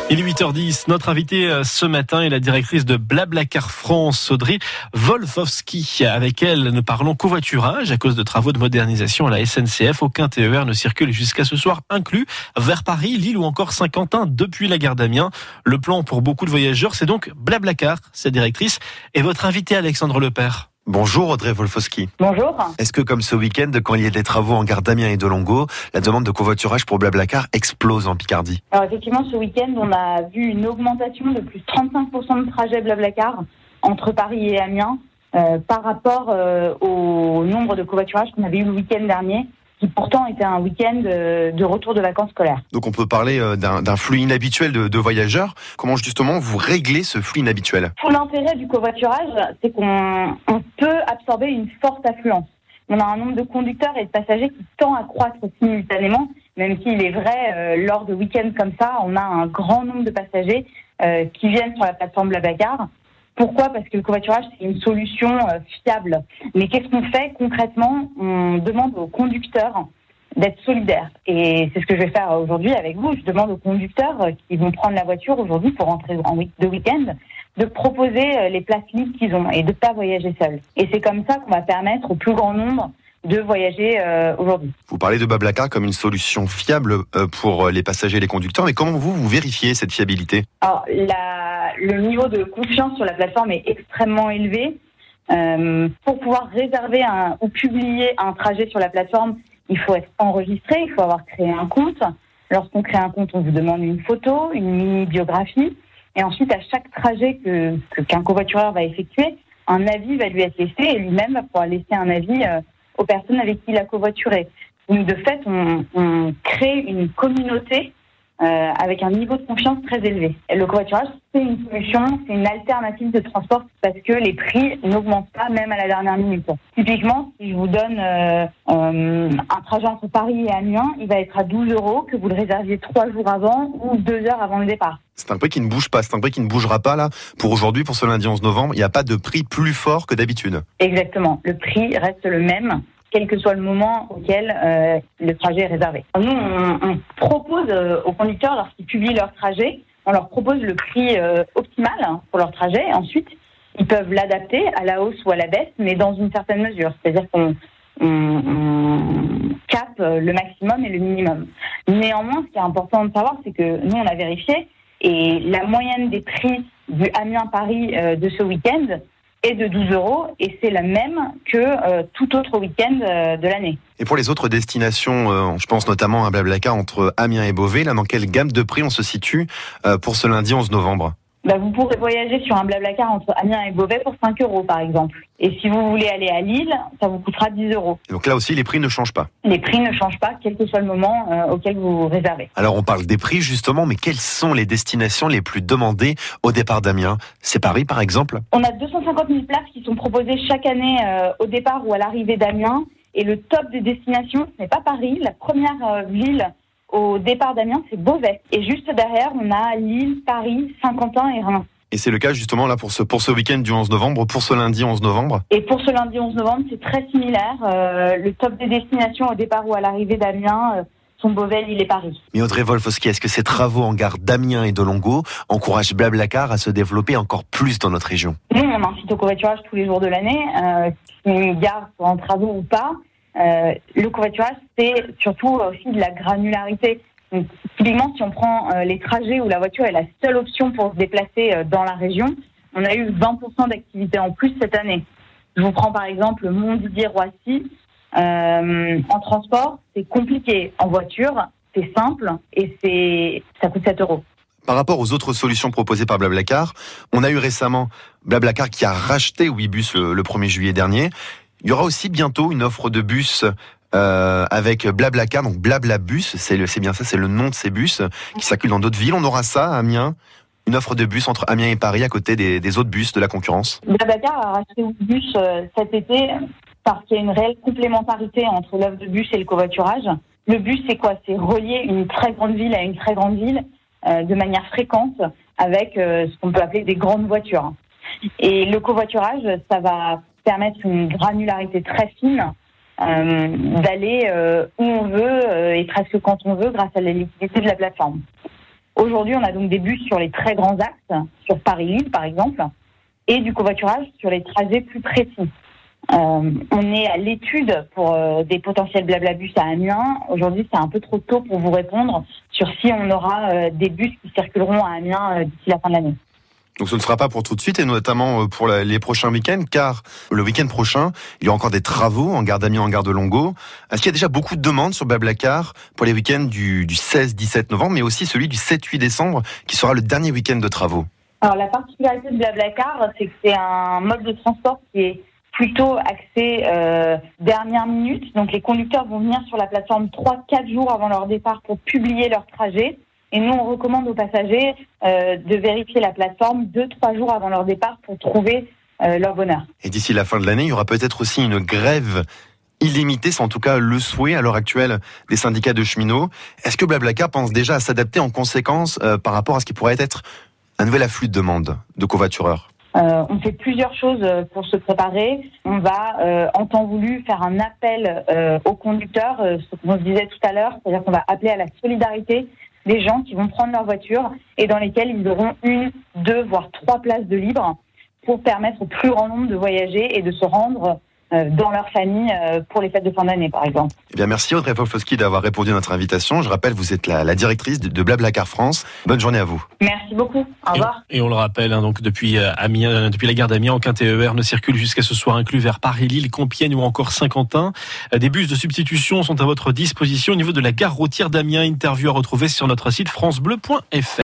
Il est 8h10. Notre invitée ce matin est la directrice de Blablacar France, Audrey Wolfowski. Avec elle, nous parlons covoiturage. À cause de travaux de modernisation à la SNCF, aucun TER ne circule jusqu'à ce soir inclus vers Paris, Lille ou encore Saint-Quentin depuis la gare d'Amiens. Le plan pour beaucoup de voyageurs, c'est donc Blablacar, sa directrice, et votre invité Alexandre Lepère. Bonjour Audrey Wolfowski. Bonjour. Est-ce que comme ce week-end, quand il y a des travaux en gare d'Amiens et de Longo, la demande de covoiturage pour Blablacar explose en Picardie? Alors effectivement, ce week-end, on a vu une augmentation de plus de 35% de trajets Blablacar entre Paris et Amiens par rapport au nombre de covoiturages qu'on avait eu le week-end dernier, qui pourtant était un week-end de retour de vacances scolaires. Donc on peut parler d'un flux inhabituel de voyageurs. Comment justement vous réglez ce flux inhabituel? Tout l'intérêt du covoiturage, c'est qu'on peut absorber une forte affluence. On a un nombre de conducteurs et de passagers qui tend à croître simultanément, même s'il est vrai, lors de week-ends comme ça, on a un grand nombre de passagers qui viennent sur la plateforme Blablacar. Pourquoi ? Parce que le covoiturage, c'est une solution fiable. Mais qu'est-ce qu'on fait concrètement ? On demande aux conducteurs d'être solidaires. Et c'est ce que je vais faire aujourd'hui avec vous. Je demande aux conducteurs qui vont prendre la voiture aujourd'hui pour rentrer de week-end de proposer les places libres qu'ils ont et de ne pas voyager seuls. Et c'est comme ça qu'on va permettre au plus grand nombre de voyager aujourd'hui. Vous parlez de Blablacar comme une solution fiable pour les passagers et les conducteurs, mais comment vous vérifiez cette fiabilité ? Alors, le niveau de confiance sur la plateforme est extrêmement élevé. Pour pouvoir réserver ou publier un trajet sur la plateforme, il faut être enregistré, il faut avoir créé un compte. Lorsqu'on crée un compte, on vous demande une photo, une mini-biographie. Et ensuite, à chaque trajet qu'un covoitureur va effectuer, un avis va lui être laissé et lui-même va pouvoir laisser un avis aux personnes avec qui il a covoituré. Donc, de fait, on crée une communauté avec un niveau de confiance très élevé. Et le covoiturage, c'est une solution, c'est une alternative de transport parce que les prix n'augmentent pas même à la dernière minute. Typiquement, si je vous donne un trajet entre Paris et Amiens, il va être à 12 €, que vous le réserviez 3 jours avant ou 2 heures avant le départ. C'est un prix qui ne bouge pas, c'est un prix qui ne bougera pas là. Pour aujourd'hui, pour ce lundi 11 novembre, il n'y a pas de prix plus fort que d'habitude. Exactement, le prix reste le même, quel que soit le moment auquel le trajet est réservé. Nous, on propose aux conducteurs, lorsqu'ils publient leur trajet, on leur propose le prix optimal pour leur trajet. Ensuite, ils peuvent l'adapter à la hausse ou à la baisse, mais dans une certaine mesure. C'est-à-dire qu'on cape le maximum et le minimum. Néanmoins, ce qui est important de savoir, c'est que nous, on a vérifié, et la moyenne des prix du Amiens-Paris de ce week-end est de 12 € et c'est la même que tout autre week-end de l'année. Et pour les autres destinations, je pense notamment à Blablacar entre Amiens et Beauvais, là dans quelle gamme de prix on se situe pour ce lundi 11 novembre ? Vous pourrez voyager sur un Blablacar entre Amiens et Beauvais pour 5 € par exemple. Et si vous voulez aller à Lille, ça vous coûtera 10 €. Et donc là aussi, les prix ne changent pas. Les prix ne changent pas, quel que soit le moment auquel vous réservez. Alors on parle des prix justement, mais quelles sont les destinations les plus demandées au départ d'Amiens ? C'est Paris par exemple ? On a 250 000 places qui sont proposées chaque année au départ ou à l'arrivée d'Amiens. Et le top des destinations, ce n'est pas Paris. La première ville au départ d'Amiens, c'est Beauvais. Et juste derrière, on a Lille, Paris, Saint-Quentin et Reims. Et c'est le cas justement là pour ce week-end du 11 novembre, pour ce lundi 11 novembre. Et pour ce lundi 11 novembre, c'est très similaire. Le top des destinations au départ ou à l'arrivée d'Amiens sont Beauvais, Lille et Paris. Mais Audrey Wolfowski, est-ce que ces travaux en gare d'Amiens et de Longo encouragent Blablacar à se développer encore plus dans notre région ? Nous, on incite au covoiturage tous les jours de l'année. Si une gare soit en travaux ou pas, le covoiturage, c'est surtout aussi de la granularité. Donc, typiquement, si on prend les trajets où la voiture est la seule option pour se déplacer dans la région, on a eu 20% d'activité en plus cette année. Je vous prends par exemple Montdidier-Roissy. En transport, c'est compliqué. En voiture, c'est simple et ça coûte 7 €. Par rapport aux autres solutions proposées par Blablacar, on a eu récemment Blablacar qui a racheté Ouibus le 1er juillet dernier. Il y aura aussi bientôt une offre de bus avec Blablacar, donc Blablabus, c'est bien ça, c'est le nom de ces bus qui circulent dans d'autres villes. On aura ça à Amiens, une offre de bus entre Amiens et Paris à côté des autres bus de la concurrence. Blablacar a racheté Ouibus cet été parce qu'il y a une réelle complémentarité entre l'offre de bus et le covoiturage. Le bus, c'est quoi ? C'est relier une très grande ville à une très grande ville de manière fréquente avec ce qu'on peut appeler des grandes voitures. Et le covoiturage, ça va permettre une granularité très fine d'aller où on veut et presque quand on veut grâce à la liquidité de la plateforme. Aujourd'hui, on a donc des bus sur les très grands axes, sur Paris-Lille par exemple, et du covoiturage sur les trajets plus précis. On est à l'étude pour des potentiels Blablabus à Amiens. Aujourd'hui, c'est un peu trop tôt pour vous répondre sur si on aura des bus qui circuleront à Amiens d'ici la fin de l'année. Donc ce ne sera pas pour tout de suite et notamment pour les prochains week-ends, car le week-end prochain, il y a encore des travaux en gare d'Amiens, en gare de Longueau. Est-ce qu'il y a déjà beaucoup de demandes sur Blablacar pour les week-ends du 16-17 novembre, mais aussi celui du 7-8 décembre, qui sera le dernier week-end de travaux? Alors la particularité de Blablacar, c'est que c'est un mode de transport qui est plutôt axé dernière minute. Donc les conducteurs vont venir sur la plateforme 3-4 jours avant leur départ pour publier leur trajet. Et nous, on recommande aux passagers de vérifier la plateforme 2-3 jours avant leur départ pour trouver leur bonheur. Et d'ici la fin de l'année, il y aura peut-être aussi une grève illimitée, c'est en tout cas le souhait à l'heure actuelle des syndicats de cheminots. Est-ce que Blablacar pense déjà à s'adapter en conséquence par rapport à ce qui pourrait être un nouvel afflux de demandes de covoitureurs? On fait plusieurs choses pour se préparer. On va, en temps voulu, faire un appel aux conducteurs, ce qu'on se disait tout à l'heure, c'est-à-dire qu'on va appeler à la solidarité des gens qui vont prendre leur voiture et dans lesquels ils auront 1, 2, voire 3 places de libre pour permettre au plus grand nombre de voyager et de se rendre dans leur famille pour les fêtes de fin d'année, par exemple. Eh bien, merci Audrey Wolfowski d'avoir répondu à notre invitation. Je rappelle, vous êtes la directrice de Blablacar France. Bonne journée à vous. Merci beaucoup. Au revoir. Et on le rappelle, donc depuis Amiens, depuis la gare d'Amiens, aucun TER ne circule jusqu'à ce soir inclus vers Paris, Lille, Compiègne ou encore Saint-Quentin. Des bus de substitution sont à votre disposition au niveau de la gare routière d'Amiens. Interview à retrouver sur notre site francebleu.fr.